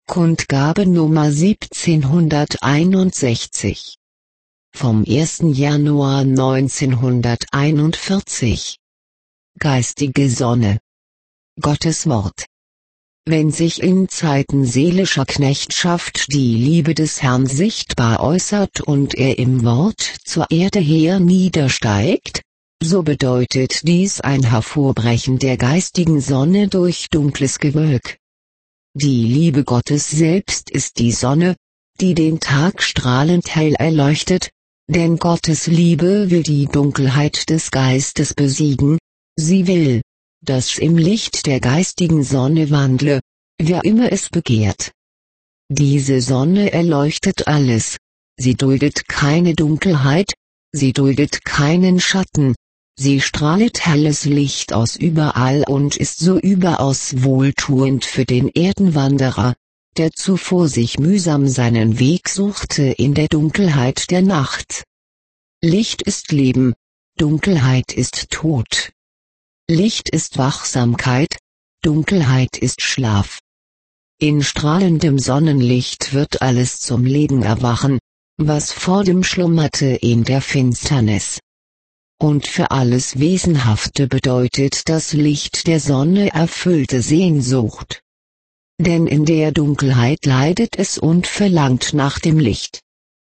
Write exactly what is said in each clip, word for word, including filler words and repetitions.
Kundgabe Nummer siebzehnhunderteinundsechzig. Vom ersten Januar neunzehnhunderteinundvierzig. Geistige Sonne. Gottes Wort. Wenn sich in Zeiten seelischer Knechtschaft die Liebe des Herrn sichtbar äußert und er im Wort zur Erde her niedersteigt, so bedeutet dies ein Hervorbrechen der geistigen Sonne durch dunkles Gewölk. Die Liebe Gottes selbst ist die Sonne, die den Tag strahlend hell erleuchtet, denn Gottes Liebe will die Dunkelheit des Geistes besiegen, sie will, dass im Licht der geistigen Sonne wandle, wer immer es begehrt. Diese Sonne erleuchtet alles, sie duldet keine Dunkelheit, sie duldet keinen Schatten, sie strahlt helles Licht aus überall und ist so überaus wohltuend für den Erdenwanderer, der zuvor sich mühsam seinen Weg suchte in der Dunkelheit der Nacht. Licht ist Leben, Dunkelheit ist Tod. Licht ist Wachsamkeit, Dunkelheit ist Schlaf. In strahlendem Sonnenlicht wird alles zum Leben erwachen, was vordem schlummerte in der Finsternis. Und für alles Wesenhafte bedeutet das Licht der Sonne erfüllte Sehnsucht. Denn in der Dunkelheit leidet es und verlangt nach dem Licht.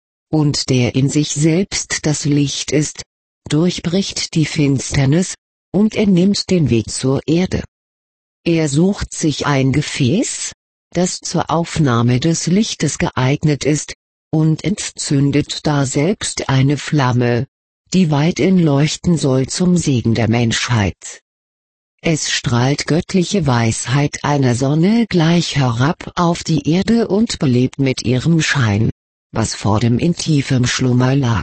Und der in sich selbst das Licht ist, durchbricht die Finsternis, und er nimmt den Weg zur Erde. Er sucht sich ein Gefäß, das zur Aufnahme des Lichtes geeignet ist, und entzündet daselbst eine Flamme, die weithin leuchten soll zum Segen der Menschheit. Es strahlt göttliche Weisheit einer Sonne gleich herab auf die Erde und belebt mit ihrem Schein, was vordem in tiefem Schlummer lag.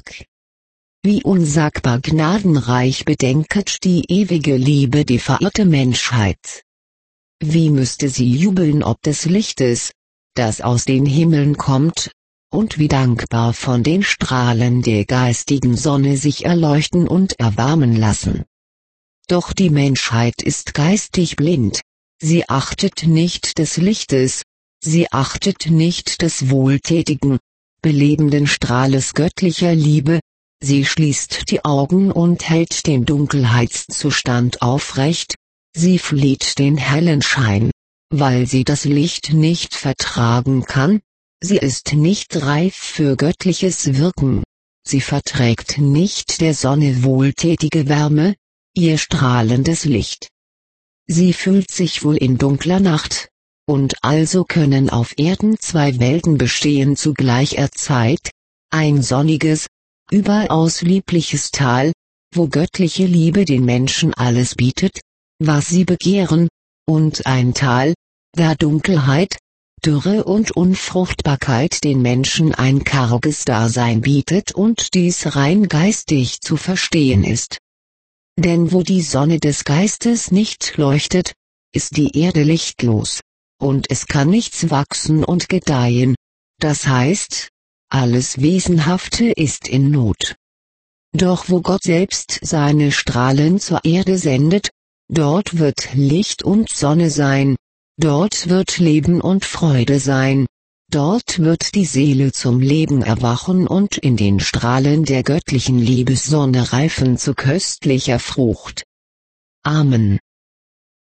Wie unsagbar gnadenreich bedenket die ewige Liebe die verirrte Menschheit. Wie müsste sie jubeln ob des Lichtes, das aus den Himmeln kommt, und wie dankbar von den Strahlen der geistigen Sonne sich erleuchten und erwärmen lassen. Doch die Menschheit ist geistig blind, sie achtet nicht des Lichtes, sie achtet nicht des wohltätigen, belebenden Strahles göttlicher Liebe, sie schließt die Augen und hält den Dunkelheitszustand aufrecht, sie flieht den hellen Schein, weil sie das Licht nicht vertragen kann. Sie ist nicht reif für göttliches Wirken, sie verträgt nicht der Sonne wohltätige Wärme, ihr strahlendes Licht. Sie fühlt sich wohl in dunkler Nacht, und also können auf Erden zwei Welten bestehen zu gleicher Zeit, ein sonniges, überaus liebliches Tal, wo göttliche Liebe den Menschen alles bietet, was sie begehren, und ein Tal, da Dunkelheit, Dürre und Unfruchtbarkeit den Menschen ein karges Dasein bietet und dies rein geistig zu verstehen ist. Denn wo die Sonne des Geistes nicht leuchtet, ist die Erde lichtlos, und es kann nichts wachsen und gedeihen, das heißt, alles Wesenhafte ist in Not. Doch wo Gott selbst seine Strahlen zur Erde sendet, dort wird Licht und Sonne sein. Dort wird Leben und Freude sein, dort wird die Seele zum Leben erwachen und in den Strahlen der göttlichen Liebessonne reifen zu köstlicher Frucht. Amen.